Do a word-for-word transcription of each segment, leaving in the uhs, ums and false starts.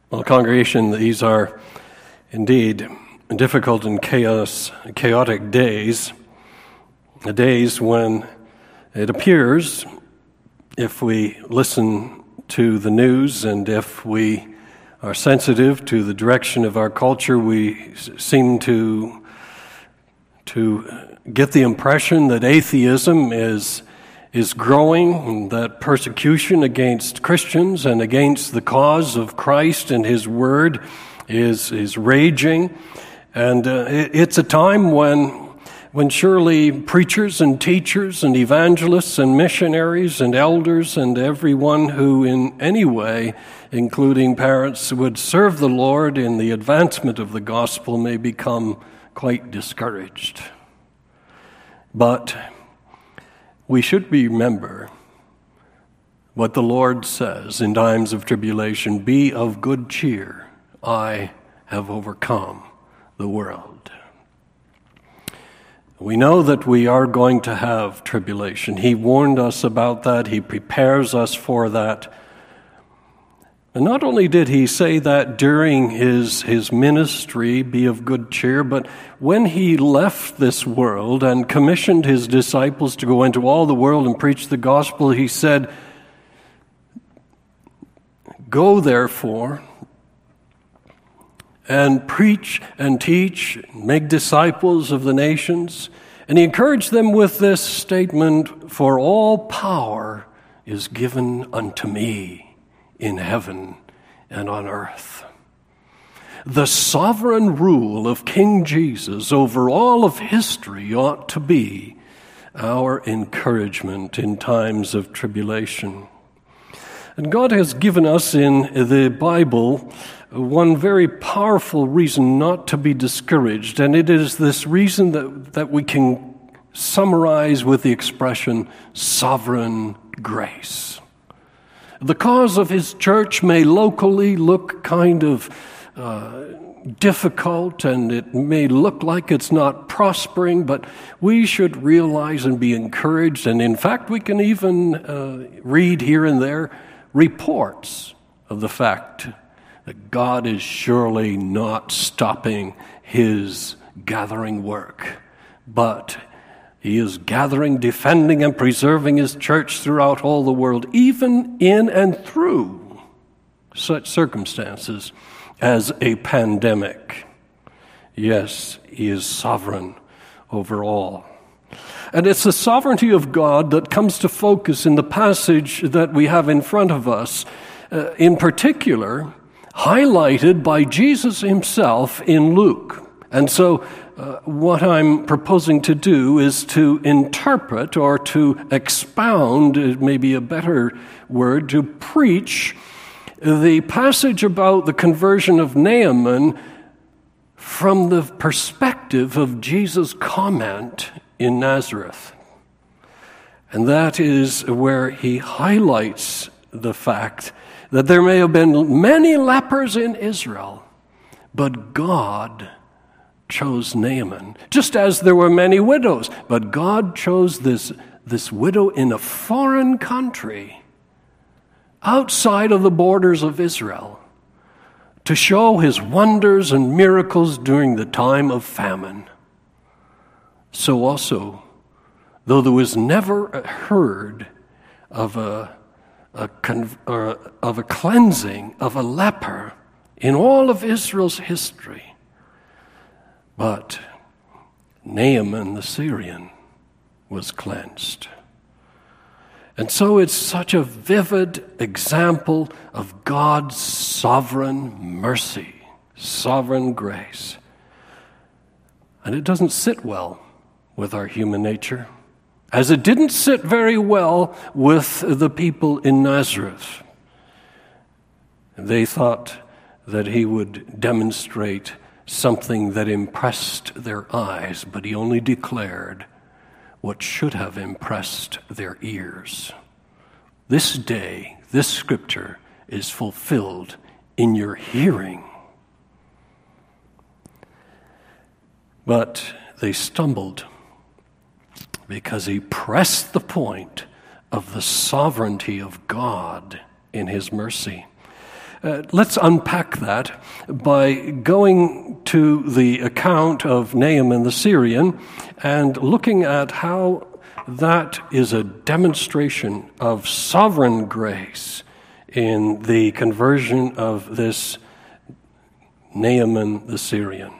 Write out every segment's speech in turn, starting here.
Well, congregation, these are indeed difficult and chaos, chaotic days, days when it appears, if we listen to the news and if we are sensitive to the direction of our culture, we seem to, to get the impression that atheism is is growing, and that persecution against Christians and against the cause of Christ and His Word is is raging. And uh, it, it's a time when, when surely preachers and teachers and evangelists and missionaries and elders and everyone who in any way, including parents, would serve the Lord in the advancement of the gospel may become quite discouraged. But we should remember what the Lord says in times of tribulation, "Be of good cheer, I have overcome the world." We know that we are going to have tribulation. He warned us about that. He prepares us for that. And not only did he say that during his, his ministry, be of good cheer, but when he left this world and commissioned his disciples to go into all the world and preach the gospel, he said, "Go therefore and preach and teach, make disciples of the nations." And he encouraged them with this statement, "For all power is given unto me in heaven and on earth." The sovereign rule of King Jesus over all of history ought to be our encouragement in times of tribulation. And God has given us in the Bible one very powerful reason not to be discouraged, and it is this reason that, that we can summarize with the expression sovereign grace. The cause of his church may locally look kind of uh, difficult, and it may look like it's not prospering, but we should realize and be encouraged. And in fact, we can even uh, read here and there reports of the fact that God is surely not stopping his gathering work, but he is gathering, defending, and preserving his church throughout all the world, even in and through such circumstances as a pandemic. Yes, he is sovereign over all. And it's the sovereignty of God that comes to focus in the passage that we have in front of us, uh, in particular, highlighted by Jesus himself in Luke. And so uh, what I'm proposing to do is to interpret or to expound, it may be a better word, to preach the passage about the conversion of Naaman from the perspective of Jesus' comment in Nazareth. And that is where he highlights the fact that there may have been many lepers in Israel, but God chose Naaman, just as there were many widows. But God chose this, this widow in a foreign country, outside of the borders of Israel, to show his wonders and miracles during the time of famine. So also, though there was never heard of a, a, or of a cleansing of a leper in all of Israel's history, but Naaman the Syrian was cleansed. And so it's such a vivid example of God's sovereign mercy, sovereign grace. And it doesn't sit well with our human nature, as it didn't sit very well with the people in Nazareth. They thought that he would demonstrate something that impressed their eyes, but he only declared what should have impressed their ears. This day, this scripture is fulfilled in your hearing. But they stumbled because he pressed the point of the sovereignty of God in his mercy. Uh, let's unpack that by going to the account of Naaman the Syrian and looking at how that is a demonstration of sovereign grace in the conversion of this Naaman the Syrian.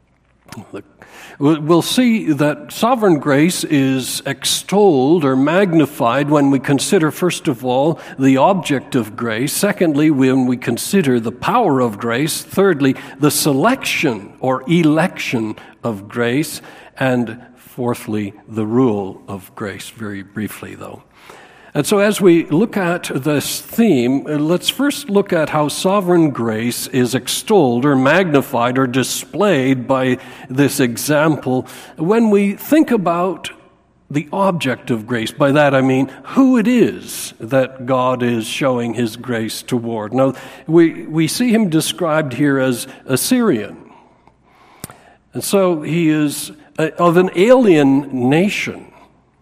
We'll see that sovereign grace is extolled or magnified when we consider, first of all, the object of grace. Secondly, when we consider the power of grace. Thirdly, the selection or election of grace. And fourthly, the rule of grace, very briefly, though. And so as we look at this theme, let's first look at how sovereign grace is extolled or magnified or displayed by this example when we think about the object of grace. By that I mean who it is that God is showing his grace toward. Now, we, we see him described here as a Syrian. And so he is a, of an alien nation.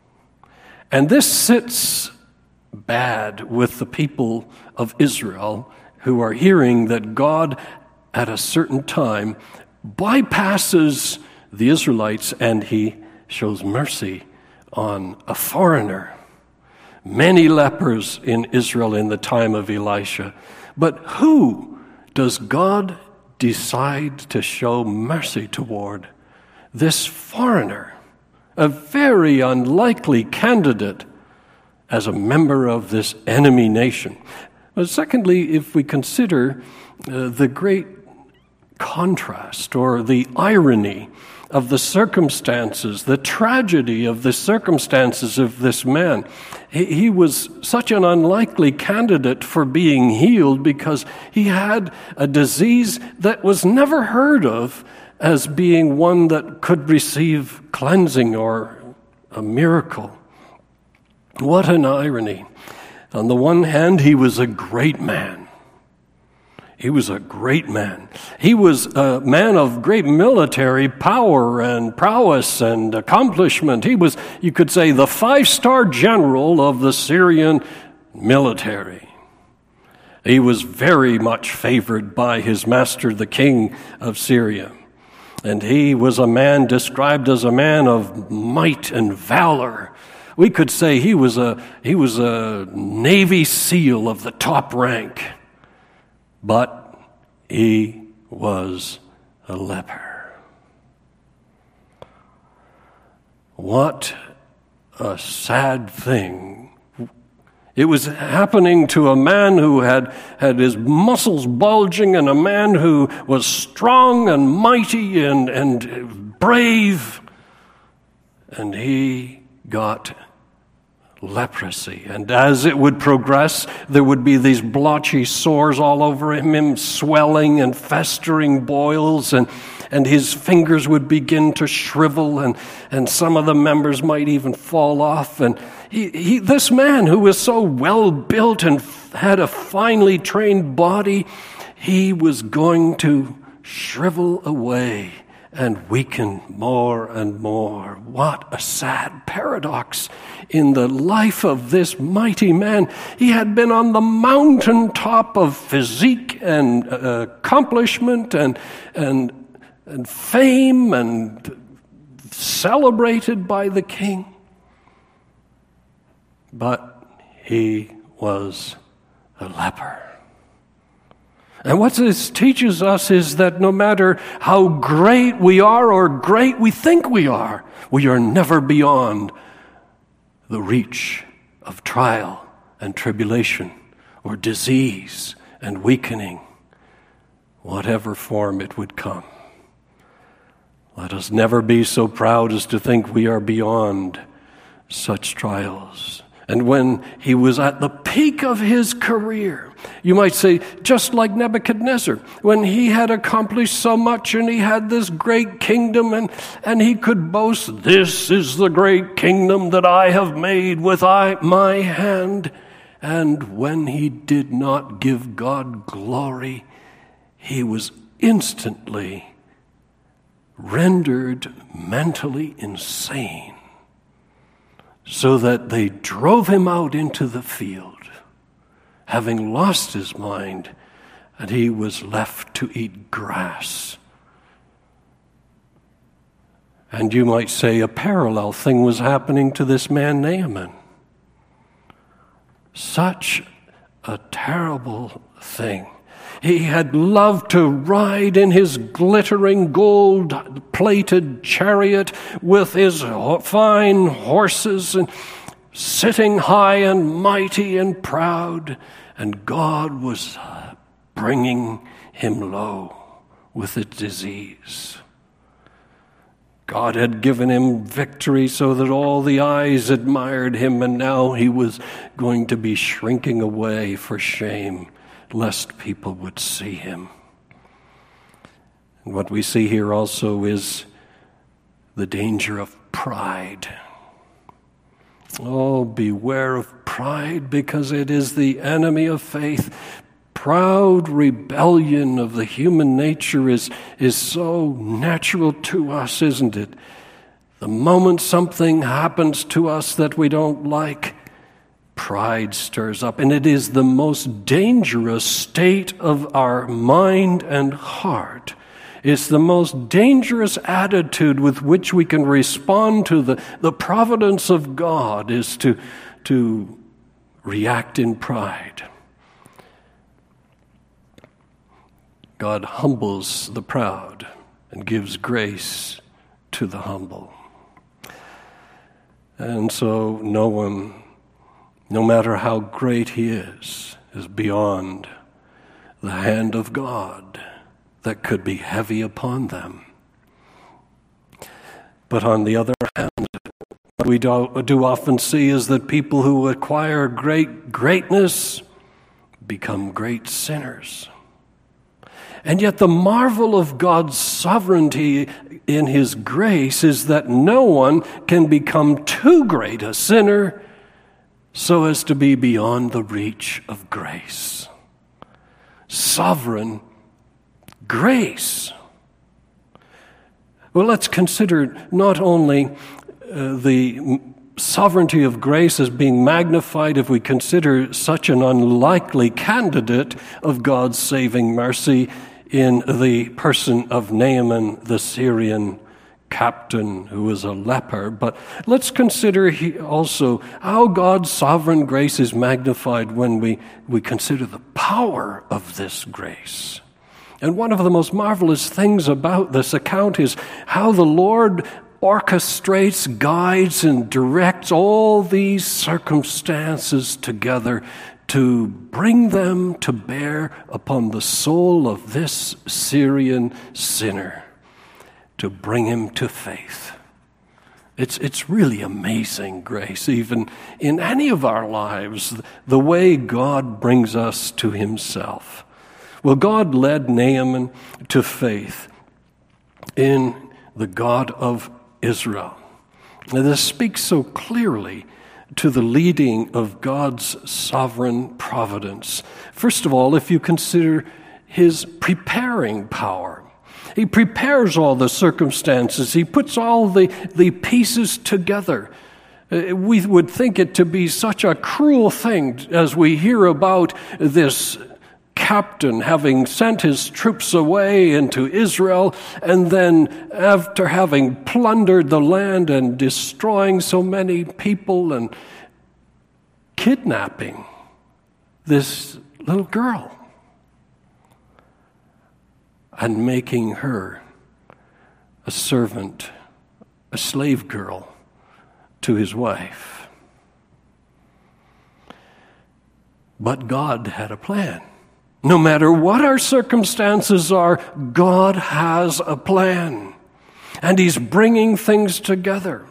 And this sits bad with the people of Israel who are hearing that God at a certain time bypasses the Israelites and he shows mercy on a foreigner. Many lepers in Israel in the time of Elisha. But who does God decide to show mercy toward? This foreigner, a very unlikely candidate as a member of this enemy nation. But secondly, if we consider uh, the great contrast or the irony of the circumstances, the tragedy of the circumstances of this man, he, he was such an unlikely candidate for being healed because he had a disease that was never heard of as being one that could receive cleansing or a miracle. What an irony. On the one hand, he was a great man. He was a great man. He was a man of great military power and prowess and accomplishment. He was, you could say, the five-star general of the Syrian military. He was very much favored by his master, the king of Syria. And he was a man described as a man of might and valor. We could say he was a he was a Navy SEAL of the top rank, but he was a leper. What a sad thing. It was happening to a man who had, had his muscles bulging and a man who was strong and mighty and, and brave, and he got leprosy. And as it would progress, there would be these blotchy sores all over him, him swelling and festering boils, and, and his fingers would begin to shrivel, and, and some of the members might even fall off. And he, he, this man who was so well built and had a finely trained body, he was going to shrivel away and weaken more and more. What a sad paradox in the life of this mighty man. He had been on the mountaintop of physique and uh, accomplishment and, and, and fame and celebrated by the king. But he was a leper. And what this teaches us is that no matter how great we are or great we think we are, we are never beyond the reach of trial and tribulation or disease and weakening, whatever form it would come. Let us never be so proud as to think we are beyond such trials. And when he was at the peak of his career, you might say, just like Nebuchadnezzar, when he had accomplished so much and he had this great kingdom and, and he could boast, this is the great kingdom that I have made with I, my hand. And when he did not give God glory, he was instantly rendered mentally insane, so that they drove him out into the field, having lost his mind, and he was left to eat grass. And you might say a parallel thing was happening to this man Naaman. Such a terrible thing. He had loved to ride in his glittering gold-plated chariot with his fine horses and sitting high and mighty and proud, and God was bringing him low with a disease. God had given him victory so that all the eyes admired him, and now he was going to be shrinking away for shame, lest people would see him. And what we see here also is the danger of pride. Oh, beware of pride, because it is the enemy of faith. Proud rebellion of the human nature is, is so natural to us, isn't it? The moment something happens to us that we don't like, pride stirs up. And it is the most dangerous state of our mind and heart. It's the most dangerous attitude with which we can respond to the, the providence of God, is to, to react in pride. God humbles the proud and gives grace to the humble. And so no one, no matter how great he is, is beyond the hand of God that could be heavy upon them. But on the other hand, what we do, do often see is that people who acquire great greatness become great sinners. And yet the marvel of God's sovereignty in his grace is that no one can become too great a sinner so as to be beyond the reach of grace. Sovereign grace. Well, let's consider not only uh, the sovereignty of grace as being magnified if we consider such an unlikely candidate of God's saving mercy in the person of Naaman, the Syrian captain who was a leper. But let's consider he also how God's sovereign grace is magnified when we, we consider the power of this grace. And one of the most marvelous things about this account is how the Lord orchestrates, guides, and directs all these circumstances together to bring them to bear upon the soul of this Syrian sinner, to bring him to faith. It's, it's really amazing grace, even in any of our lives, the way God brings us to himself. Well, God led Naaman to faith in the God of Israel. Now, this speaks so clearly to the leading of God's sovereign providence. First of all, if you consider his preparing power. He prepares all the circumstances. He puts all the, the pieces together. Uh, we would think it to be such a cruel thing as we hear about this captain having sent his troops away into Israel, and then after having plundered the land and destroying so many people and kidnapping this little girl and making her a servant, a slave girl to his wife. But God had a plan. No matter what our circumstances are, God has a plan. And he's bringing things together.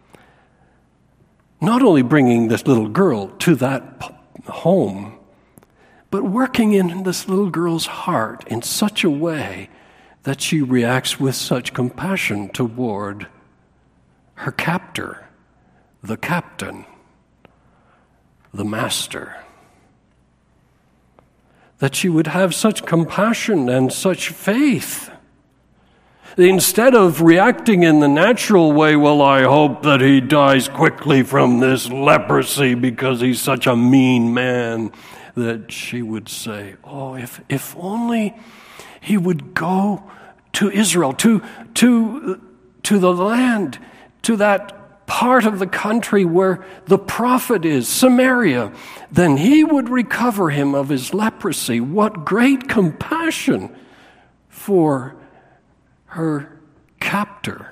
Not only bringing this little girl to that home, but working in this little girl's heart in such a way that she reacts with such compassion toward her captor, the captain, the master. That she would have such compassion and such faith. Instead of reacting in the natural way, well, I hope that he dies quickly from this leprosy because he's such a mean man. that she would say, oh, if, if only he would go to Israel, to, to, to the land, to that part of the country where the prophet is, Samaria, then he would recover him of his leprosy. What great compassion for her captor.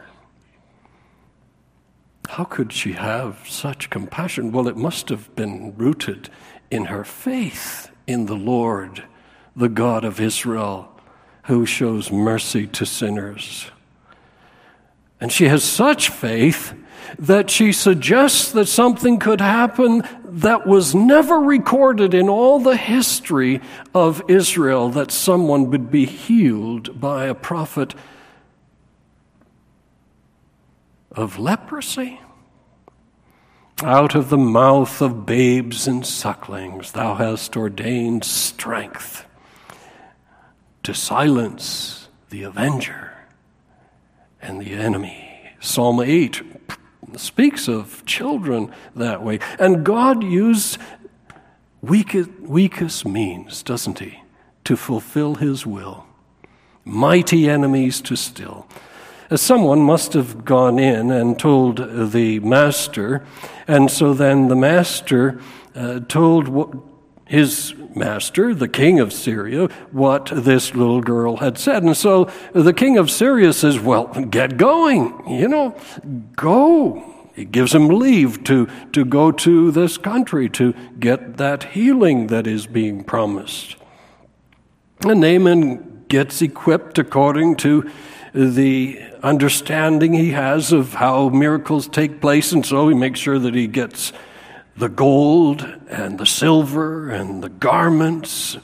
How could she have such compassion? Well, it must have been rooted in her faith in the Lord, the God of Israel, who shows mercy to sinners. And she has such faith that she suggests that something could happen that was never recorded in all the history of Israel, that someone would be healed by a prophet of leprosy. Out of the mouth of babes and sucklings thou hast ordained strength to silence the avenger and the enemy. Psalm eight speaks of children that way. And God used weakest, weakest means, doesn't he, to fulfill his will. Mighty enemies to still. Someone must have gone in and told the master, and so then the master uh, told what, his master, the king of Syria, what this little girl had said. And so the king of Syria says, well, get going, you know, go. He gives him leave to, to go to this country to get that healing that is being promised. And Naaman gets equipped according to the understanding he has of how miracles take place, and so he makes sure that he gets the gold and the silver and the garments.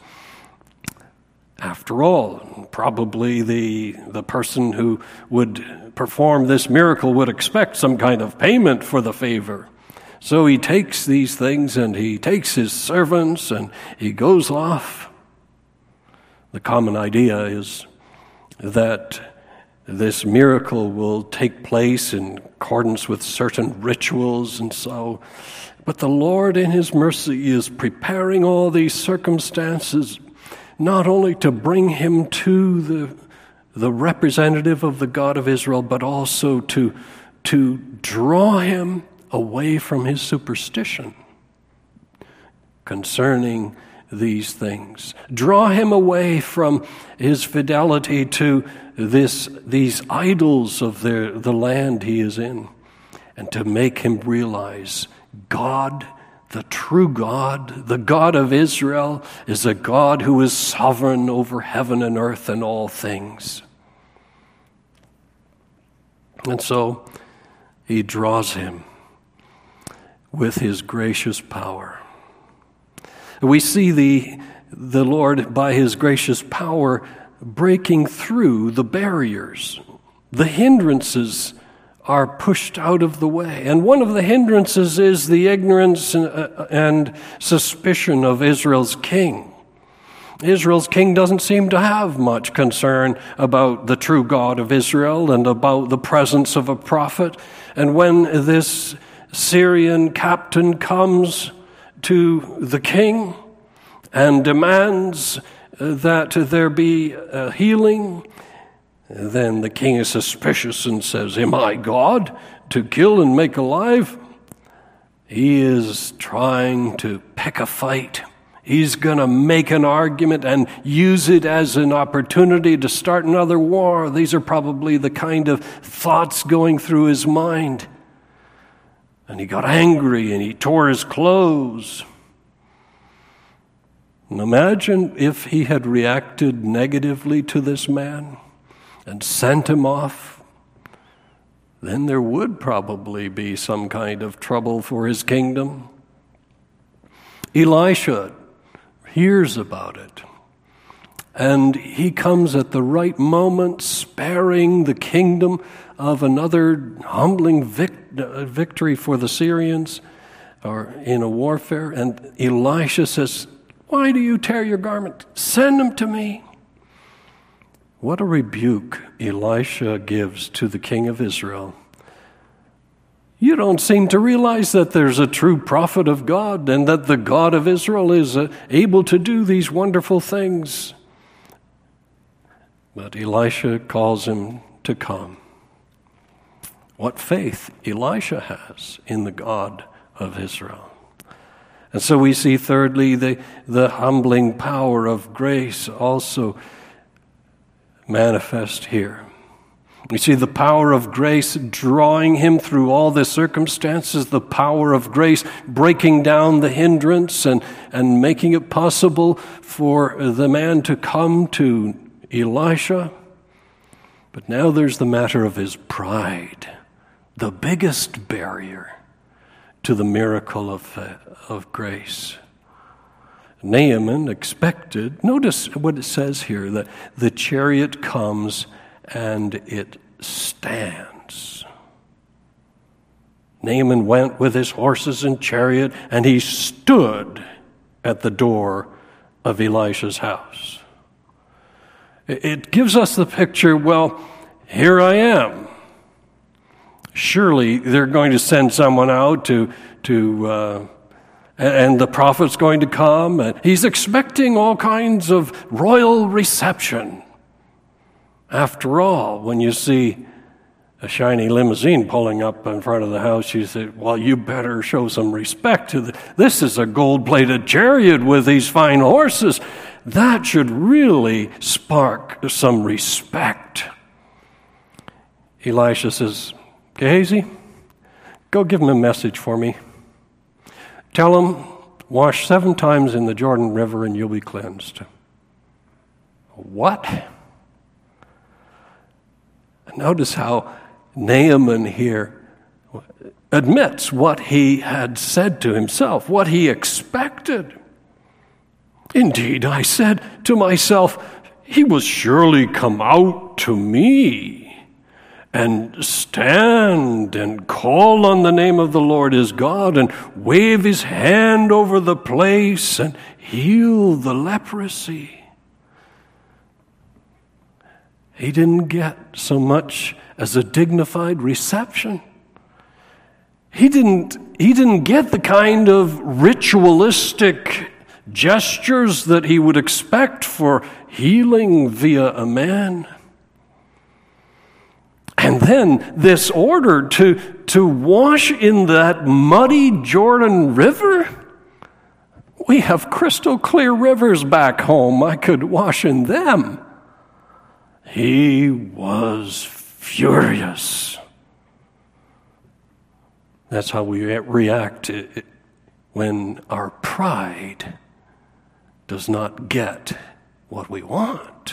After all, probably the the person who would perform this miracle would expect some kind of payment for the favor. So he takes these things and he takes his servants and he goes off. The common idea is that this miracle will take place in accordance with certain rituals and so. But the Lord in his mercy is preparing all these circumstances not only to bring him to the, the representative of the God of Israel, but also to, to draw him away from his superstition concerning these things. Draw him away from his fidelity to this these idols of the, the land he is in, and to make him realize God, the true God, the God of Israel, is a God who is sovereign over heaven and earth and all things. And so he draws him with his gracious power. We see the, the Lord, by his gracious power, breaking through the barriers. The hindrances are pushed out of the way. And one of the hindrances is the ignorance and suspicion of Israel's king. Israel's king doesn't seem to have much concern about the true God of Israel and about the presence of a prophet. And when this Syrian captain comes to the king and demands that there be a healing, then the king is suspicious and says, am I God to kill and make alive? He is trying to pick a fight. He's going to make an argument and use it as an opportunity to start another war. These are probably the kind of thoughts going through his mind. And he got angry and he tore his clothes. And imagine if he had reacted negatively to this man and sent him off. Then there would probably be some kind of trouble for his kingdom. Elisha hears about it, and he comes at the right moment, sparing the kingdom of another humbling vic- victory for the Syrians or in a warfare. And Elisha says, why do you tear your garment? Send him to me. What a rebuke Elisha gives to the king of Israel. You don't seem to realize that there's a true prophet of God and that the God of Israel is uh, able to do these wonderful things. But Elisha calls him to come. What faith Elisha has in the God of Israel. And so we see, thirdly, the, the humbling power of grace also manifest here. We see the power of grace drawing him through all the circumstances, the power of grace breaking down the hindrance and, and making it possible for the man to come to Elisha. But now there's the matter of his pride, the biggest barrier to the miracle of, uh, of grace. Naaman expected, notice what it says here, that the chariot comes and it stands. Naaman went with his horses and chariot, and he stood at the door of Elisha's house. It gives us the picture, well, here I am. Surely they're going to send someone out to, to uh, and the prophet's going to come. And he's expecting all kinds of royal reception. After all, when you see a shiny limousine pulling up in front of the house, you say, well, you better show some respect to the, this is a gold-plated chariot with these fine horses. That should really spark some respect. Elisha says, Gehazi, go give him a message for me. Tell him, wash seven times in the Jordan River and you'll be cleansed. What? Notice how Naaman here admits what he had said to himself, what he expected. Indeed, I said to myself, he will surely come out to me and stand and call on the name of the Lord his God and wave his hand over the place and heal the leprosy. He didn't get so much as a dignified reception. He didn't, he didn't get the kind of ritualistic gestures that he would expect for healing via a man. And then this order to, to wash in that muddy Jordan River. We have crystal clear rivers back home. I could wash in them. He was furious. That's how we react when our pride does not get what we want.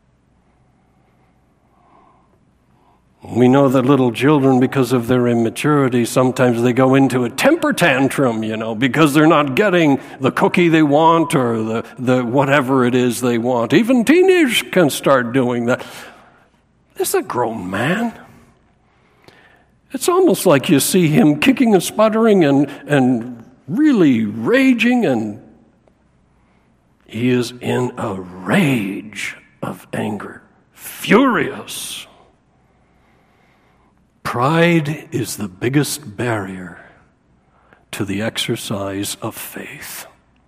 We know that little children, because of their immaturity, sometimes they go into a temper tantrum, you know, because they're not getting the cookie they want or the, the whatever it is they want. Even teenagers can start doing that. This is a grown man. It's almost like you see him kicking and sputtering and, and really raging, and he is in a rage of anger, furious. Pride is the biggest barrier to the exercise of faith.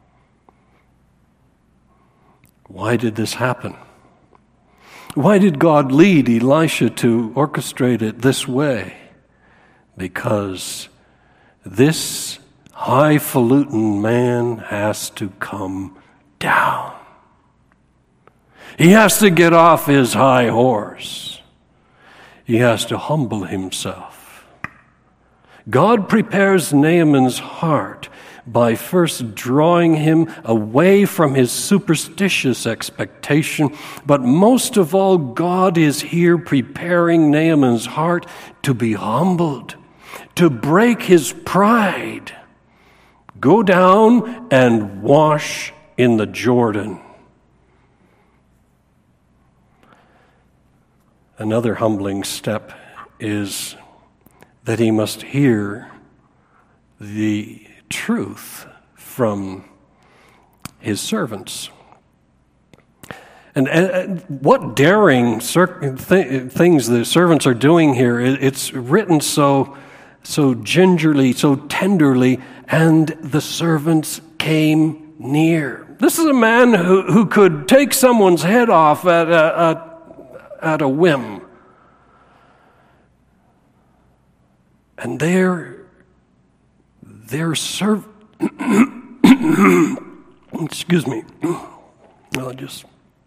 Why did this happen? Why did God lead Elisha to orchestrate it this way? Because this highfalutin man has to come down. He has to get off his high horse. He has to humble himself. God prepares Naaman's heart by first drawing him away from his superstitious expectation. But most of all, God is here preparing Naaman's heart to be humbled, to break his pride. Go down and wash in the Jordan. Another humbling step is that he must hear the truth from his servants. And, and what daring cir- th- things the servants are doing here, it's written so so gingerly, so tenderly, and the servants came near. This is a man who, who could take someone's head off at a, a, at a whim. And their, their serv... Excuse me. I'll just...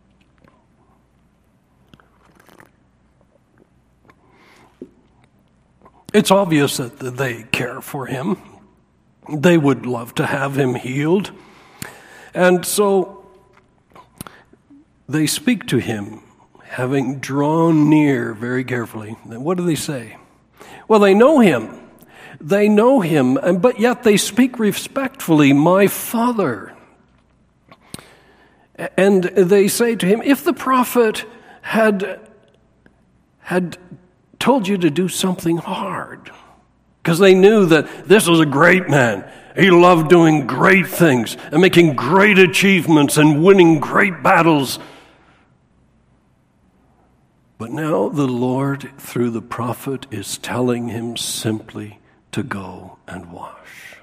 It's obvious that they care for him. They would love to have him healed. And so they speak to him, having drawn near very carefully. And what do they say? Well, they know him. They know him, but yet they speak respectfully, "My Father." And they say to him, if the prophet had, had told you to do something hard, because they knew that this was a great man. He loved doing great things and making great achievements and winning great battles. But now the Lord, through the prophet, is telling him simply to go and wash.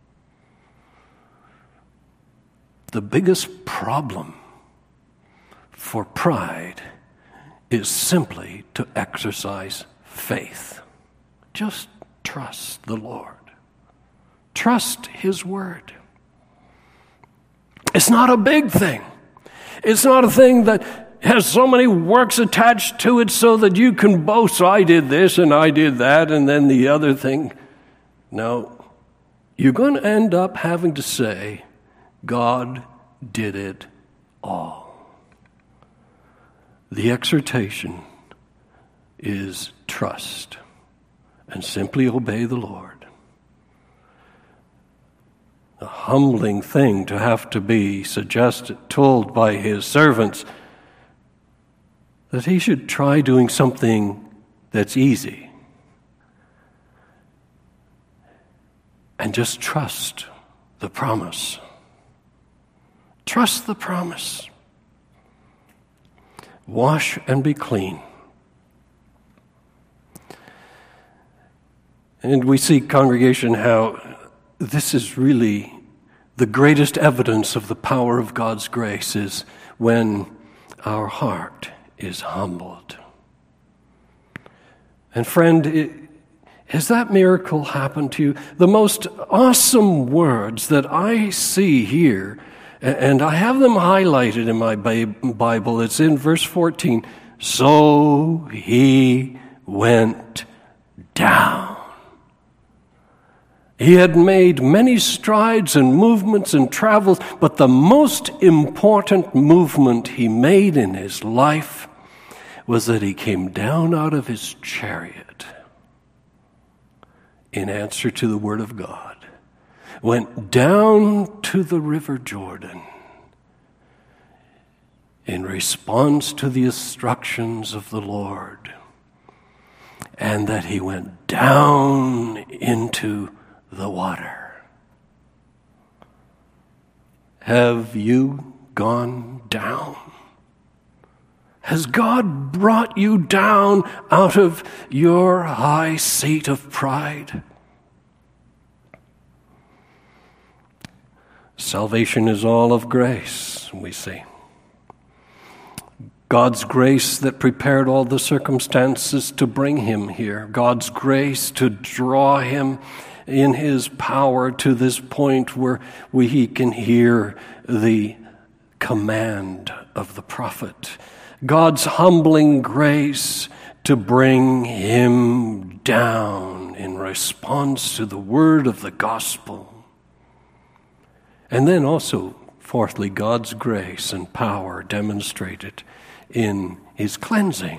The biggest problem for pride is simply to exercise faith. Just trust the Lord. Trust His word. It's not a big thing. It's not a thing that has so many works attached to it so that you can boast, I did this and I did that and then the other thing. No, you're going to end up having to say, God did it all. The exhortation is trust and simply obey the Lord. A humbling thing to have to be suggested, told by his servants that he should try doing something that's easy and just trust the promise. Trust the promise. Wash and be clean. And we see, congregation, how this is really the greatest evidence of the power of God's grace is when our heart is humbled. And friend, it, has that miracle happened to you? The most awesome words that I see here, and I have them highlighted in my Bible, it's in verse fourteen. So he went down. He had made many strides and movements and travels, but the most important movement he made in his life was that he came down out of his chariot in answer to the word of God, went down to the river Jordan in response to the instructions of the Lord, and that he went down into the water. Have you gone down? Has God brought you down out of your high seat of pride? Salvation is all of grace, we see. God's grace that prepared all the circumstances to bring him here. God's grace to draw him in his power to this point where we, he can hear the command of the prophet. God's humbling grace to bring him down in response to the word of the gospel. And then also, fourthly, God's grace and power demonstrated in his cleansing.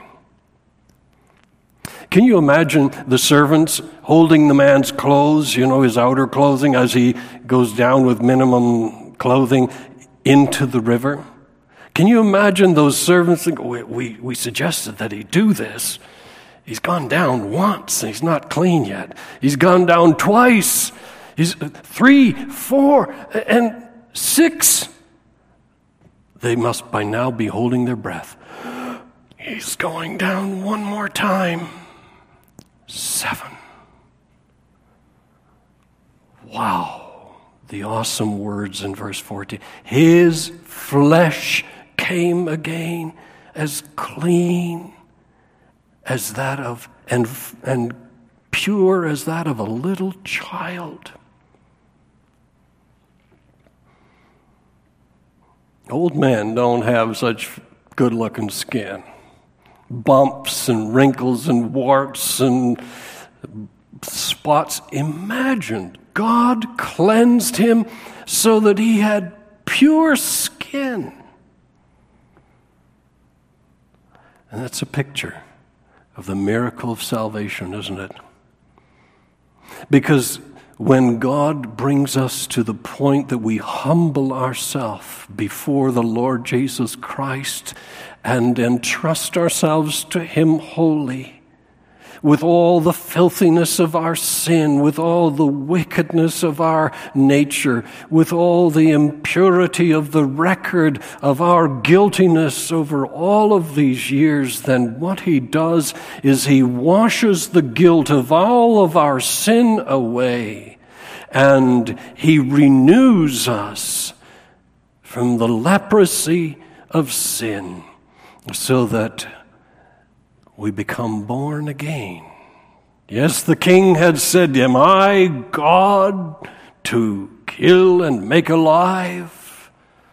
Can you imagine the servants holding the man's clothes, you know, his outer clothing, as he goes down with minimum clothing into the river? Can you imagine those servants think, we, we, we suggested that he do this. He's gone down once, and he's not clean yet. He's gone down twice. He's three, four, and six. They must by now be holding their breath. He's going down one more time. Seven. wow, the awesome words in verse fourteen. His flesh came again as clean as that of, and, and pure as that of a little child. Old men don't have such good-looking skin. Bumps and wrinkles and warts and spots. Imagine God cleansed him so that he had pure skin. And that's a picture of the miracle of salvation, isn't it? Because when God brings us to the point that we humble ourselves before the Lord Jesus Christ and entrust ourselves to Him wholly, with all the filthiness of our sin, with all the wickedness of our nature, with all the impurity of the record of our guiltiness over all of these years, then what He does is He washes the guilt of all of our sin away, and He renews us from the leprosy of sin so that we become born again. Yes, the king had said, "Am I God to kill and make alive?"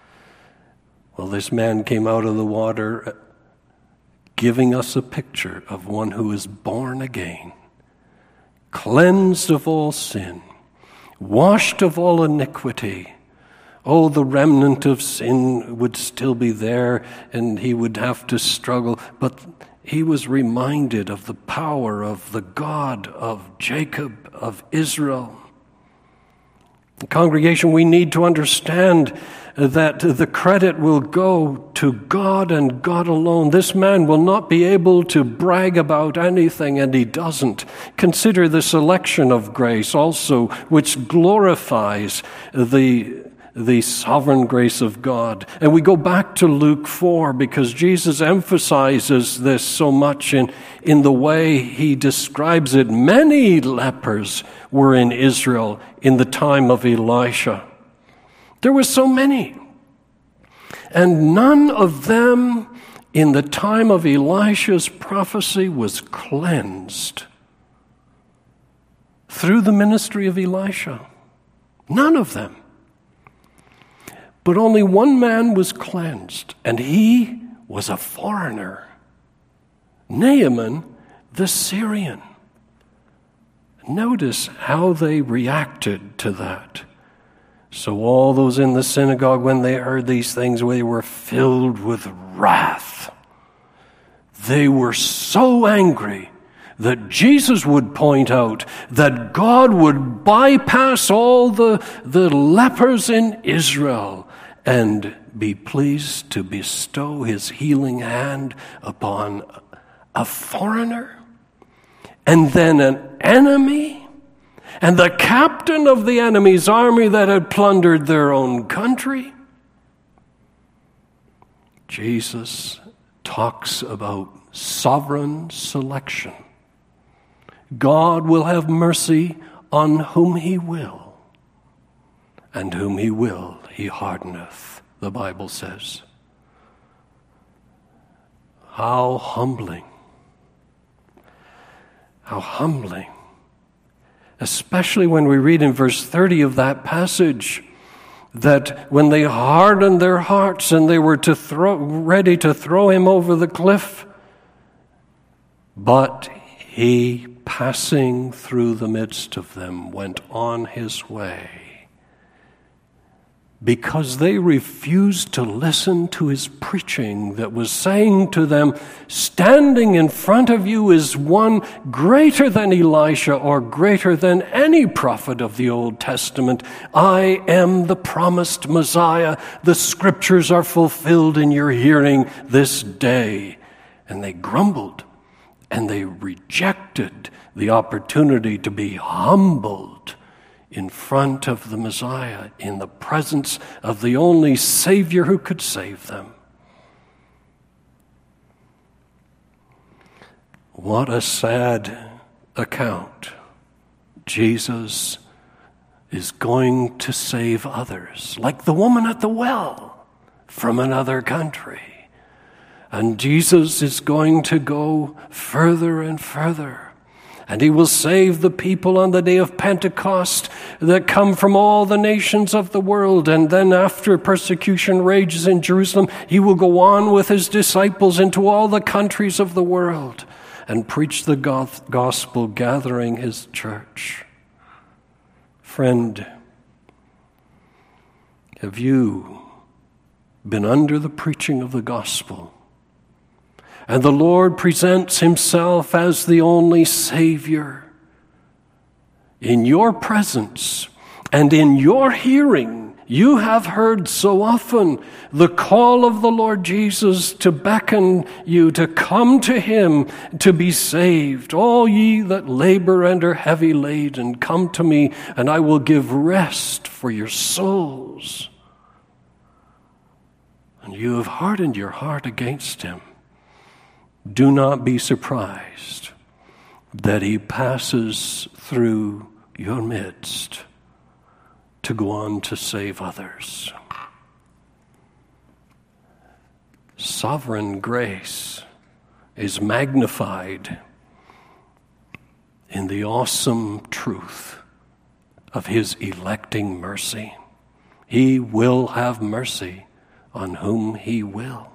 Well, this man came out of the water giving us a picture of one who is born again, cleansed of all sin, washed of all iniquity. Oh, the remnant of sin would still be there, and he would have to struggle, but he was reminded of the power of the God of Jacob, of Israel. Congregation, we need to understand that the credit will go to God and God alone. This man will not be able to brag about anything, and he doesn't. Consider the selection of grace also, which glorifies the the sovereign grace of God. And we go back to Luke four because Jesus emphasizes this so much in, in the way he describes it. Many lepers were in Israel in the time of Elisha. There were so many. And none of them in the time of Elisha's prophecy was cleansed through the ministry of Elisha. None of them. But only one man was cleansed, and he was a foreigner, Naaman the Syrian. Notice how they reacted to that. So all those in the synagogue, when they heard these things, they were filled with wrath. They were so angry that Jesus would point out that God would bypass all the, the lepers in Israel and be pleased to bestow His healing hand upon a foreigner, and then an enemy, and the captain of the enemy's army that had plundered their own country. Jesus talks about sovereign selection. God will have mercy on whom He will, and whom He will He hardeneth, the Bible says. How humbling. How humbling. Especially when we read in verse thirty of that passage that when they hardened their hearts and they were to throw, ready to throw Him over the cliff, but He, passing through the midst of them, went on His way, because they refused to listen to His preaching that was saying to them, standing in front of you is one greater than Elisha or greater than any prophet of the Old Testament. I am the promised Messiah. The scriptures are fulfilled in your hearing this day. And they grumbled, and they rejected the opportunity to be humbled in front of the Messiah, in the presence of the only Savior who could save them. What a sad account Jesus is going to save others, like the woman at the well from another country. And Jesus is going to go further and further. And he will save the people on the day of Pentecost that come from all the nations of the world. And then after persecution rages in Jerusalem, he will go on with his disciples into all the countries of the world and preach the gospel, gathering his church. Friend, have you been under the preaching of the gospel? And the Lord presents himself as the only Savior. In your presence and in your hearing, you have heard so often the call of the Lord Jesus to beckon you to come to him to be saved. All ye that labor and are heavy laden, come to me, and I will give rest for your souls. And you have hardened your heart against him. Do not be surprised that he passes through your midst to go on to save others. Sovereign grace is magnified in the awesome truth of his electing mercy. He will have mercy on whom he will.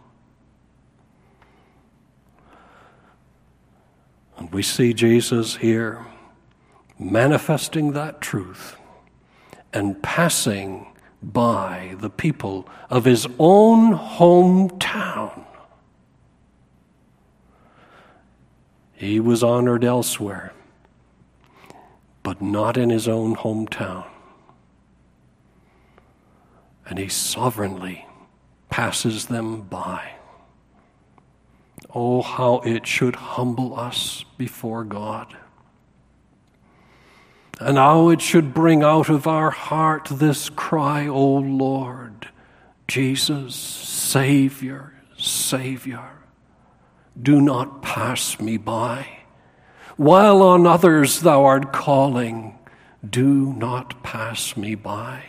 And we see Jesus here manifesting that truth and passing by the people of his own hometown. He was honored elsewhere, but not in his own hometown. And he sovereignly passes them by. Oh, how it should humble us before God. And how it should bring out of our heart this cry, O Lord, Jesus, Savior, Savior, do not pass me by. While on others thou art calling, do not pass me by.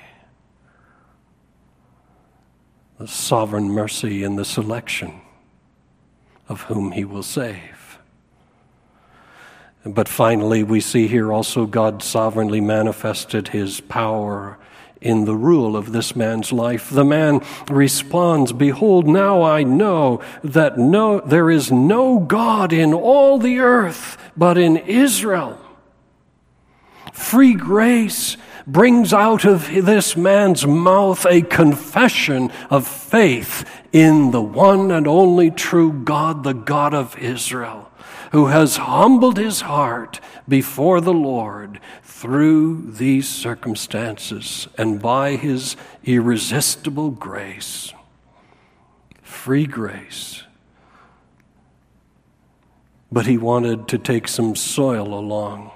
The sovereign mercy in the selection of whom he will save. But finally, we see here also God sovereignly manifested his power in the rule of this man's life. The man responds, "Behold, now I know that no, there is no God in all the earth but in Israel." Free grace brings out of this man's mouth a confession of faith in the one and only true God, the God of Israel, who has humbled his heart before the Lord through these circumstances and by his irresistible grace. Free grace. But he wanted to take some soil along.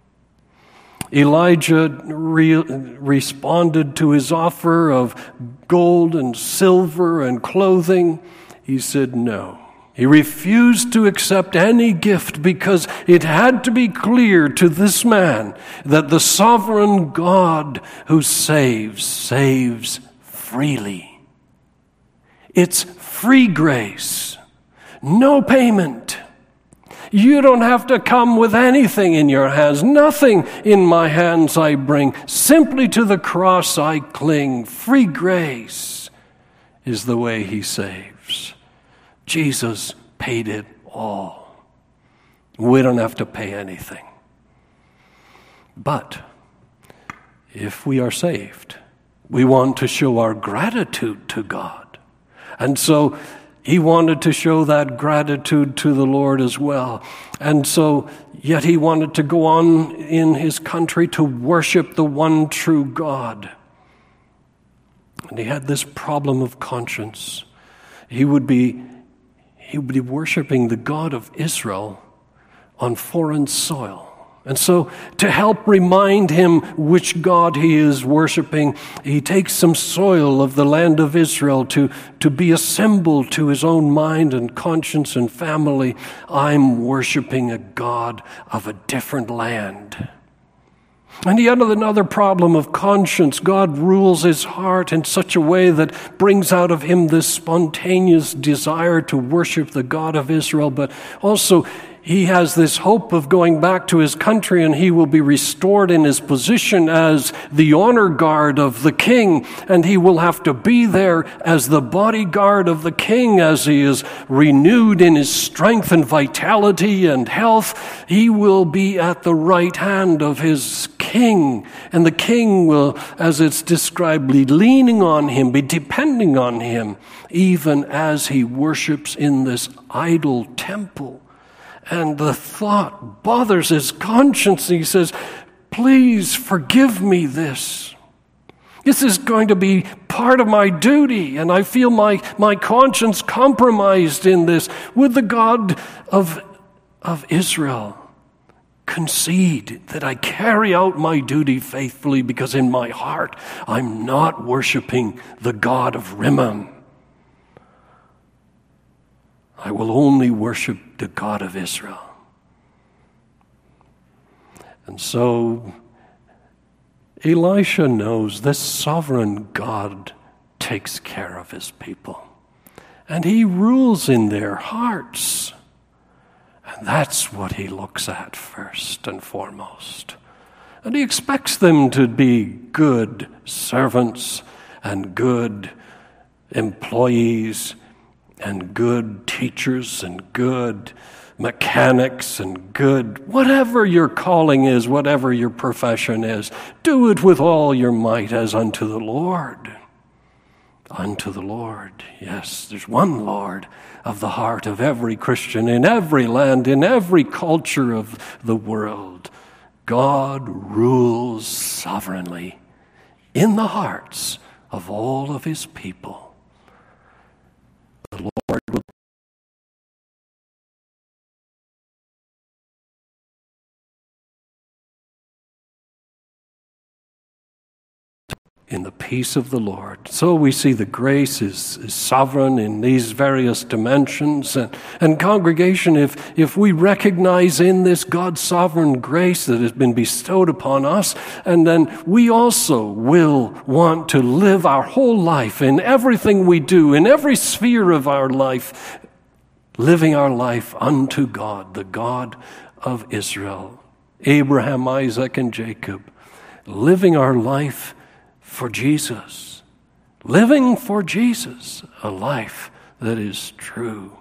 Elijah re- responded to his offer of gold and silver and clothing. He said no. He refused to accept any gift because it had to be clear to this man that the sovereign God who saves, saves freely. It's free grace, no payment. You don't have to come with anything in your hands. Nothing in my hands I bring. Simply to the cross I cling. Free grace is the way he saves. Jesus paid it all. We don't have to pay anything. But if we are saved, we want to show our gratitude to God. And so he wanted to show that gratitude to the Lord as well. And so, yet he wanted to go on in his country to worship the one true God. And he had this problem of conscience. He would be, he would be worshiping the God of Israel on foreign soil. And so, to help remind him which God he is worshiping, he takes some soil of the land of Israel to, to be a symbol to his own mind and conscience and family. I'm worshiping a God of a different land. And he had another problem of conscience. God rules his heart in such a way that brings out of him this spontaneous desire to worship the God of Israel, but also he has this hope of going back to his country, and he will be restored in his position as the honor guard of the king, and he will have to be there as the bodyguard of the king as he is renewed in his strength and vitality and health. He will be at the right hand of his king, and the king will, as it's described, be leaning on him, be depending on him, even as he worships in this idol temple. And the thought bothers his conscience. He says, please forgive me this. This is going to be part of my duty, and I feel my, my conscience compromised in this. Would the God of, of Israel concede that I carry out my duty faithfully, because in my heart I'm not worshiping the God of Rimmon. I will only worship the God of Israel. And so Elisha knows this sovereign God takes care of his people, and he rules in their hearts. And that's what he looks at first and foremost. And he expects them to be good servants and good employees and good teachers and good mechanics and good, whatever your calling is, whatever your profession is, do it with all your might as unto the Lord. Unto the Lord. Yes, there's one Lord of the heart of every Christian in every land, in every culture of the world. God rules sovereignly in the hearts of all of his people. The Lord will in the peace of the Lord. So we see the grace is, is sovereign in these various dimensions. And, and congregation, if, if we recognize in this God's sovereign grace that has been bestowed upon us, and then we also will want to live our whole life in everything we do, in every sphere of our life, living our life unto God, the God of Israel, Abraham, Isaac, and Jacob, living our life for Jesus, living for Jesus, a life that is true.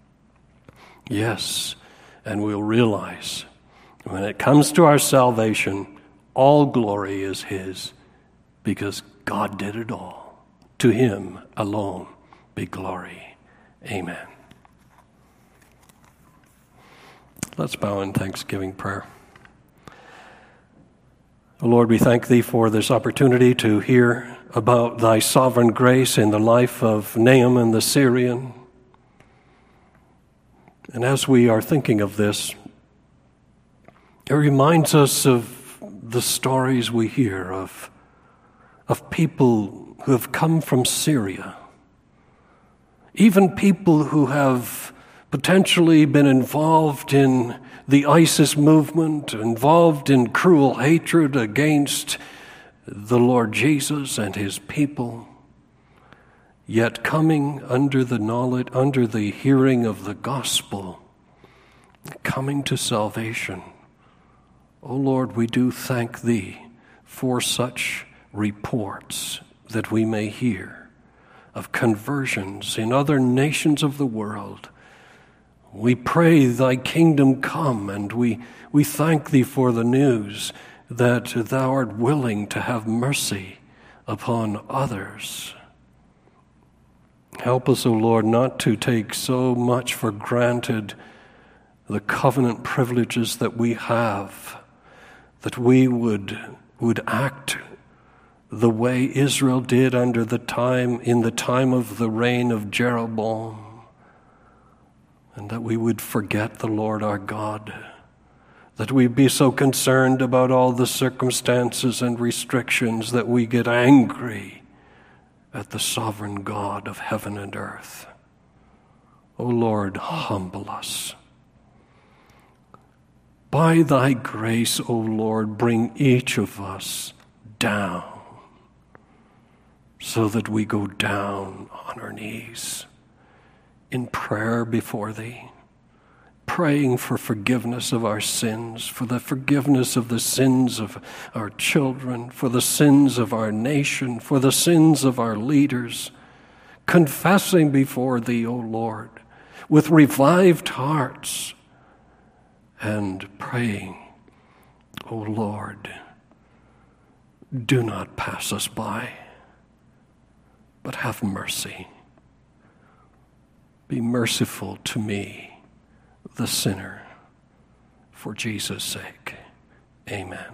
Yes, and we'll realize when it comes to our salvation, all glory is his, because God did it all. To him alone be glory. Amen. Let's bow in thanksgiving prayer. Lord, we thank thee for this opportunity to hear about thy sovereign grace in the life of Naaman the Syrian. And as we are thinking of this, it reminds us of the stories we hear of, of people who have come from Syria, even people who have potentially been involved in the ISIS movement, involved in cruel hatred against the Lord Jesus and his people, yet coming under the knowledge, under the hearing of the gospel, coming to salvation. O Lord, we do thank thee for such reports that we may hear of conversions in other nations of the world. We pray thy kingdom come, and we, we thank thee for the news that thou art willing to have mercy upon others. Help us, O Lord, not to take so much for granted the covenant privileges that we have, that we would, would act the way Israel did under the time, in the time of the reign of Jeroboam, and that we would forget the Lord our God, that we be so concerned about all the circumstances and restrictions that we get angry at the sovereign God of heaven and earth. O Lord, humble us. By thy grace, O Lord, bring each of us down so that we go down on our knees in prayer before thee, praying for forgiveness of our sins, for the forgiveness of the sins of our children, for the sins of our nation, for the sins of our leaders, confessing before thee, O Lord, with revived hearts, and praying, O Lord, do not pass us by, but have mercy. Be merciful to me, the sinner, for Jesus' sake. Amen.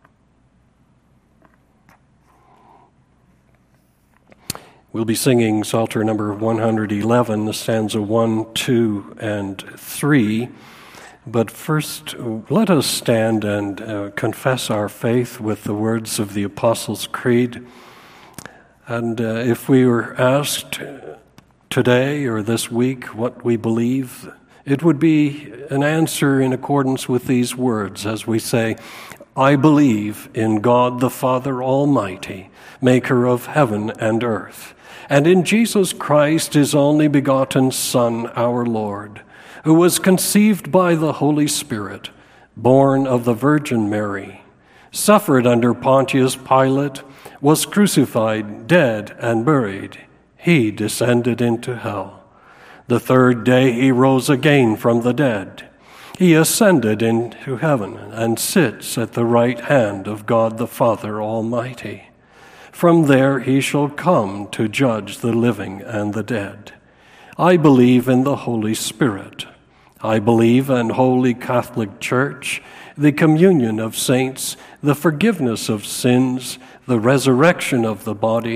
We'll be singing Psalter number one hundred eleven, the stanza one, two, and three. But first, let us stand and uh, confess our faith with the words of the Apostles' Creed. And uh, if we were asked today or this week what we believe, it would be an answer in accordance with these words as we say, I believe in God the Father Almighty, maker of heaven and earth, and in Jesus Christ, his only begotten Son, our Lord, who was conceived by the Holy Spirit, born of the Virgin Mary, suffered under Pontius Pilate, was crucified, dead, and buried. He descended into hell. The third day he rose again from the dead. He ascended into heaven and sits at the right hand of God the Father Almighty. From there he shall come to judge the living and the dead. I believe in the Holy Spirit. I believe in Holy Catholic Church, the communion of saints, the forgiveness of sins, the resurrection of the body,